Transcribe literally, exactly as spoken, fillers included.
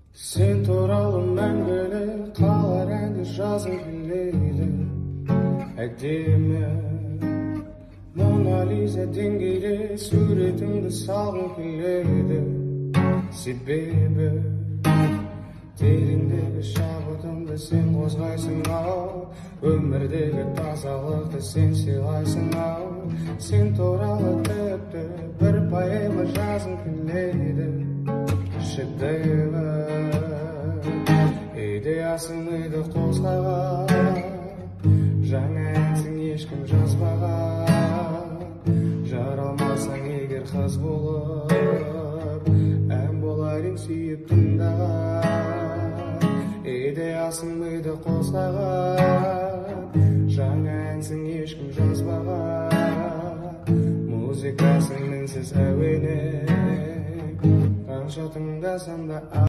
Sen туралы мәңгілік қалар әнді жазғым келеді. Әдемі Мона Лиза деңгейде суретіңді салғым келеді. Себебі тереңдегі шабытымды сен қозғайсың ау, өмірдегі тазалықты сен сыйлайсың ау. Сен туралы тіпті бір поэма жазғым келеді. Шедевр идеясың миды қозғаған, жаңа әнсің ешкім жазбаған. Жаралмасаң егер қыз болып, ән болар ең сүйіп тыңдаған. Идеясың миды қозғаған, жаңа әнсің ешкім жазбаған. Музыкасың мінсіз әуене, қанша тыңдасам да